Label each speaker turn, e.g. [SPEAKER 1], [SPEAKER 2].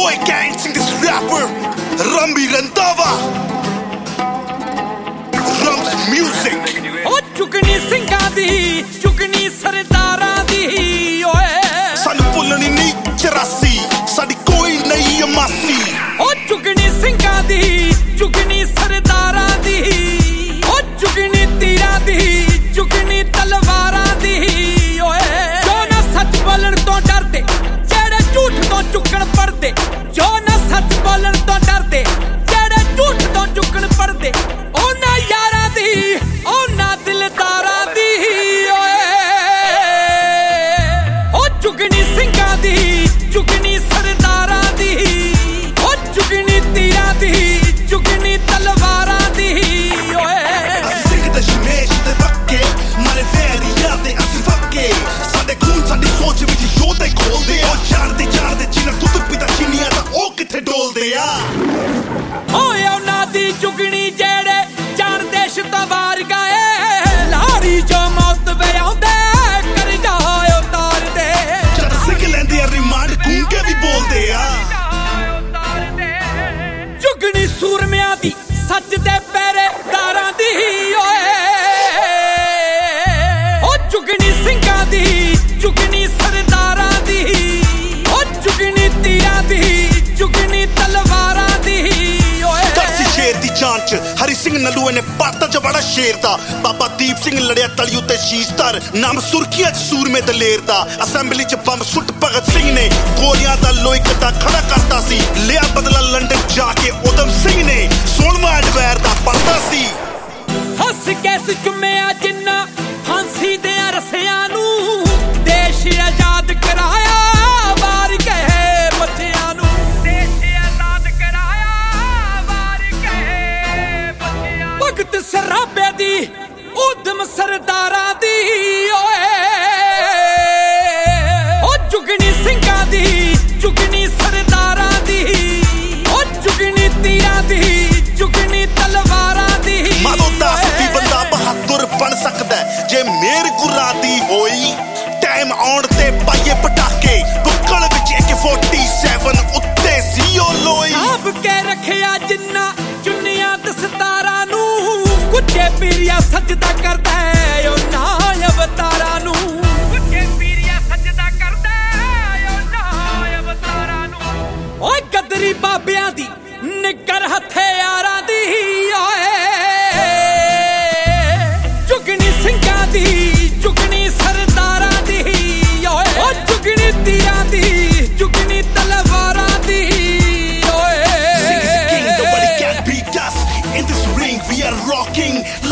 [SPEAKER 1] boy can't sing this rapper Rambi Randhawa Rams music
[SPEAKER 2] oh chukni ਸਿੰਘਾਂ ਦੀ ਚੁਗਣੀ ਸਰਦਾਰਾਂ ਦੀ ਓਏ
[SPEAKER 1] ਸਾਨੂੰ ਭੁੱਲਣੀ ਨਹੀਂ 84 ਸਾਡੀ ਕੋਈ ਨਹੀਂ ਅਮਾਸੀ
[SPEAKER 2] oh ਚੁਗਣੀ ਸਿੰਘਾਂ ਦੀ ਚੁਗਣੀ ਸਰਦਾਰਾਂ ਦੀ oh ਚੁਗਣੀ ਤੀਰਾਂ ਦੀ ਚੁਗਣੀ ਤਲਵਾਰਾਂ ਦੀ ਓਏ ਜੋ ਨਾ ਸੱਚ ਬੋਲਣ ਤੋਂ ਡਰਦੇ ਜਿਹੜੇ ਝੂਠ ਤੋਂ ਚੁੱਕਣ ਪੜਦੇ ਜੋ ਨਾ ਸੱਚ ਬੋਲਣ ਤੋਂ ਡਰਦੇ ਜਿਹੜੇ ਝੂਠ ਤੋਂ ਚੁੱਕਣ ਪੜਦੇ ਉਹਨਾਂ ਯਾਰਾਂ ਦੀ ਉਹਨਾਂ ਦਿਲਦਾਰਾਂ ਦੀ ਓਏ ਉਹ ਚੁਗਣੀ ਸਿੰਘਾਂ ਦੀ ਚੁਗਣੀ ਸਰਦਾਰਾਂ ਦੀ ਉਹ ਚੁਗਣੀ ਤੀਰਾਂ ਦੀ ਚੁਗਣੀ ਤਲਵਾਰਾਂ ਦੀ ਓਏ
[SPEAKER 1] ਸਿੰਘ ਦਸ਼ਮੇਸ਼ ਦੇ ਬੱਕੇ ਮਾਰੇ ਫੇਰੀਆਂ ਤੇ ਅਸੀਂ ਫੱਕੇ ਸਾਡੇ ਖੂਨ ਸਾਡੀ ਸੋਚ ਵਿੱਚ ਯੋਧੇ ਖੋਲਦੇ ਆ ਜਾਣਦੇ ਜਿਨ੍ਹਾਂ ਦੁੱਧ ਪੀਤਾ ਚੀਨੀਆਂ ਦਾ ਉਹ ਕਿੱਥੇ ਡੋਲਦੇ ਆ
[SPEAKER 2] ਓਏ ਉਹਨਾਂ ਦੀ ਚੁਗਣੀ ਜਿਹੜੇ ਜਾਣ ਦੇਸ਼ ਤੋਂ ਬਾਹਰ ਗਏ ਲਾਰੀ ਜੋ ਮੌਤ ਵੇ ਆਉਂਦੇ ਕਰ ਜਾ ਉਤਾਰਦੇ
[SPEAKER 1] ਜਦ ਸਿੰਘ ਲੈਂਦੇ ਆ ਰਿਮਾਂਡ ਗੂੰਗੇ ਵੀ ਬੋਲਦੇ ਆ
[SPEAKER 2] ਚੁਗਣੀ ਸੂਰਮਿਆਂ ਦੀ ਸੱਚ ਦੇ ਪਹਿਰੇਦਾਰਾਂ ਦੀ ਓਏ ਉਹ ਚੁਗਣੀ ਸਿੰਘਾਂ ਦੀ ਚੁਗਣੀ ਸਰਦਾਰਾਂ ਦੀ ਉਹ ਚੁਗਣੀ ਤੀਰਾਂ ਦੀ ਚੁਗਣੀ ਤਲਵਾਰਾਂ ਦੀ ਓਏ
[SPEAKER 1] ਦਰਸੀ ਸ਼ੇਰ ਦੀ ਜਾਨ ਚ ਹਰੀ ਸਿੰਘ ਨਲੂਏ ਨੇ ਪਾਤਾ ਜਵਾੜਾ ਸ਼ੇਰ ਦਾ ਬਾਬਾ ਦੀਪ ਸਿੰਘ ਲੜਿਆ ਤਲੀ ਉੱਤੇ ਸ਼ੀਸ਼ਧਰ ਨਾਮ ਸੁਰਖੀਆਂ ਚ ਸੂਰਮੇ ਦਲੇਰ ਦਾ ਅਸੈਂਬਲੀ ਚ ਬੰਬ ਸੁੱਟ ਭਗਤ ਸਿੰਘ ਨੇ ਗੋਲੀਆਂ ਦਾ ਲੋਈ ਕੱਟਾ ਖੜਾ ਕਰਤਾ ਸੀ ਲਿਆ ਬਦਲਾ ਲੰਡਨ ਜਾ ਕੇ ਉਦਮ ਸਿੰਘ ਨੇ ਸੋਲਵਾ ਐਡਵੈਰ ਦਾ ਪੜਦਾ ਸੀ
[SPEAKER 2] ਹੱਸ ਕੇ ਚੁੰਮਿਆ ਜਿੰਨਾ ਫਾਂਸੀ ਦੇ ਰਸਿਆਂ ਨੂੰ ਦੇਸ਼ ਆਜ਼ਾਦ ਕਰਾਇਆ ਵਾਰ ਕਹੇ ਬੱਚਿਆਂ ਨੂੰ ਦੇਸ਼ ਆਜ਼ਾਦ ਕਰਾਇਆ ਵਾਰ ਕਹੇ ਬੱਚਿਆਂ ਨੂੰ ਭਗਤ ਸਰਾਬੇ ਦੀ ਉਦਮ ਸਰਦਾਰਾਂ ਦੀ ਓਏ ਉਹ ਚੁਗਣੀ ਸਿੰਘਾਂ ਦੀ ਚੁਗਣੀ ਸਰਦਾਰਾਂ ਦੀ ਉਹ ਚੁਗਣੀ ਤੀਰਾਂ ਦੀ ਚੁਗਣੀ ਤਲਵਾਰਾਂ ਦੀ
[SPEAKER 1] ਮਾਦੋ ਦੱਸ ਵੀ ਬੰਦਾ ਬਹਾਦਰ ਬਣ ਸਕਦਾ ਜੇ ਮੇਰ ਗੁਰਾਂ ਦੀ ਹੋਈ ਟਾਈਮ ਆਉਣ ਤੇ ਪਾਈਏ ਪਟਾਕੇ ਬੁੱਕਲ ਵਿੱਚ AK-47 ਉੱਤੇ ਸੀ ਉਹ ਲੋਈ
[SPEAKER 2] ਆਪ ਕੇ ਰੱਖਿਆ ਜਿੰਨਾ ਚੁੰਨੀਆਂ ਦਸਤਾਰਾਂ ਨੂੰ ਕੁੱਜੇ ਪੀਰੀਆ ਸਜਦਾ ਕਰਦਾ ਹੈ ਉਹਨਾਂ ਅਵਤਾਰਾਂ ਨੂੰ ਕੁੱਜੇ ਪੀਰੀਆ ਸਜਦਾ ਕਰਦਾ ਹੈ ਉਹਨਾਂ ਅਵਤਾਰਾਂ ਨੂੰ ਓਏ ਗਦਰੀ ਬਾਬਿਆਂ ਦੀ ਨਿੱਕਰ ਹਥਿਆਰਾਂ ਦੀ ਓਏ ਚੁਗਣੀ ਸਿੰਘਾਂ ਦੀ ਚੁਗਣੀ ਸਰਦਾਰਾਂ ਦੀ ਓਏ ਓ ਚੁਗਣੀ ਤੀਰਾਂ ਦੀ ਚੁਗਣੀ ਤਲਵਾਰਾਂ ਦੀ ਓਏ
[SPEAKER 1] Sing is a king, nobody can beat us. In this ring we are rocking